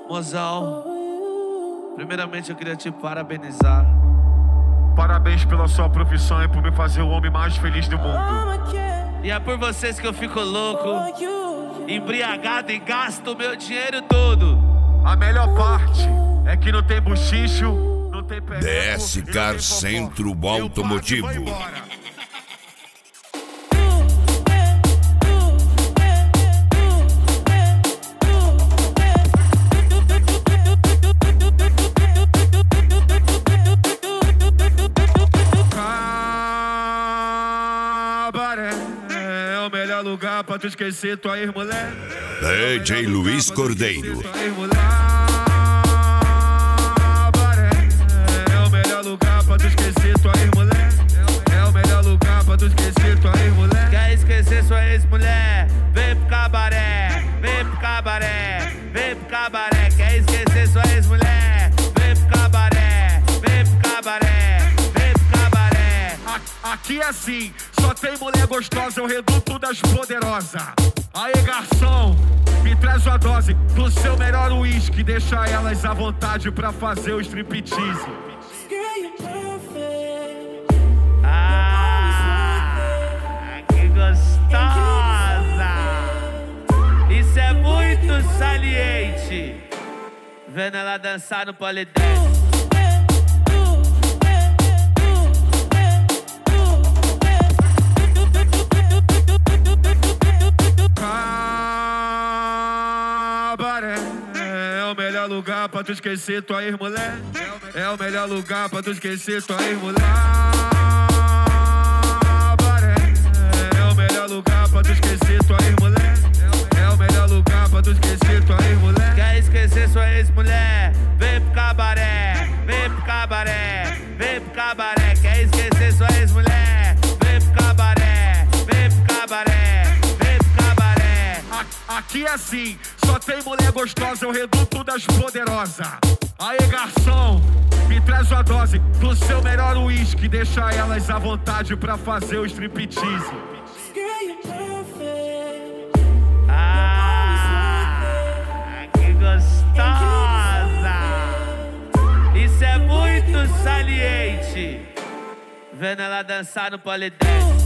Mozão, primeiramente eu queria te parabenizar. Parabéns pela sua profissão e por me fazer o homem mais feliz do mundo. E é por vocês que eu fico louco, embriagado e gasto o meu dinheiro todo. A melhor parte é que não tem buchicho, não tem perreco, DS Car Centro Automotivo. É o melhor lugar pra tu esquecer tua ex-mulher. DJ Luiz Cordeiro. É o melhor lugar pra tu esquecer tua ex-mulher. É o melhor lugar pra tu esquecer tua ex-mulher. Quer esquecer sua ex-mulher? Vem pro cabaré, vem pro cabaré, vem pro cabaré. Quer esquecer sua ex-mulher? Vem pro cabaré, vem pro cabaré, vem pro cabaré. Aqui é assim, só tem mulher gostosa, é o reduto das poderosas. Aê, garçom, me traz uma dose do seu melhor uísque. Deixa elas à vontade pra fazer o striptease. Que gostosa! Isso é muito saliente. Vendo ela dançar no polidense. É o melhor lugar pra tu esquecer tua ex-mulher. É o melhor lugar pra tu esquecer tua ex-mulher. É o melhor lugar pra tu esquecer tua ex-mulher. É o melhor lugar pra tu esquecer tua ex-mulher. Quer esquecer sua ex-mulher? Vem pro cabaré, vem pro cabaré, vem pro cabaré. Quer esquecer sua ex-mulher? Vem pro cabaré, vem pro cabaré, vem pro cabaré. Aqui é assim, só tem mulher gostosa, é o reduto das poderosas. Aê, garçom, me traz uma dose do seu melhor uísque. Deixa elas à vontade pra fazer o striptease. Que gostosa! Isso é muito saliente. Vendo ela dançar no polidense.